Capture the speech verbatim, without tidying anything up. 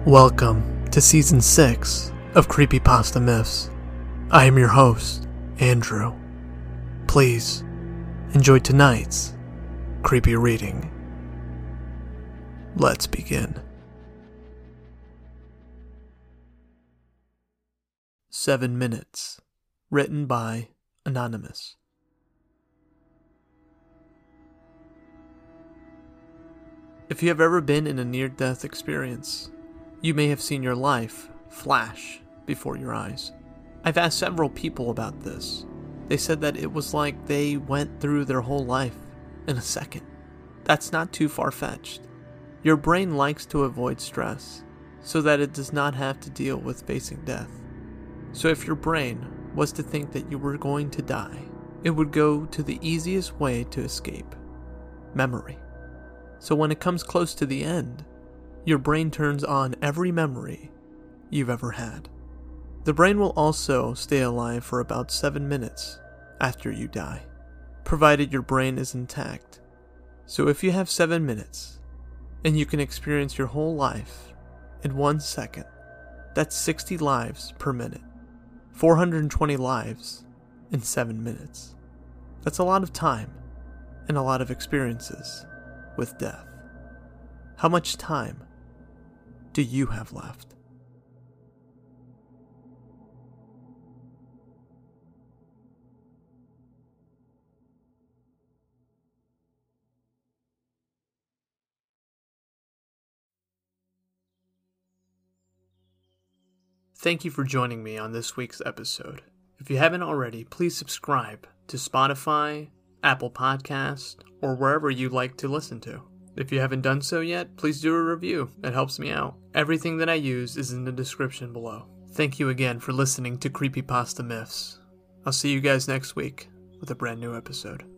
Welcome to Season six of Creepypasta Myths. I am your host, Andrew. Please, enjoy tonight's creepy reading. Let's begin. Seven Minutes, written by Anonymous. If you have ever been in a near-death experience, you may have seen your life flash before your eyes. I've asked several people about this. They said that it was like they went through their whole life in a second. That's not too far-fetched. Your brain likes to avoid stress so that it does not have to deal with facing death. So if your brain was to think that you were going to die, it would go to the easiest way to escape: memory. So when it comes close to the end, your brain turns on every memory you've ever had. The brain will also stay alive for about seven minutes after you die, provided your brain is intact. So if you have seven minutes, and you can experience your whole life in one second, that's sixty lives per minute, four hundred twenty lives in seven minutes. That's a lot of time, and a lot of experiences with death. How much time do you have left? Thank you for joining me on this week's episode. If you haven't already, please subscribe to Spotify, Apple Podcasts, or wherever you like to listen to. If you haven't done so yet, please do a review. It helps me out. Everything that I use is in the description below. Thank you again for listening to Creepypasta Myths. I'll see you guys next week with a brand new episode.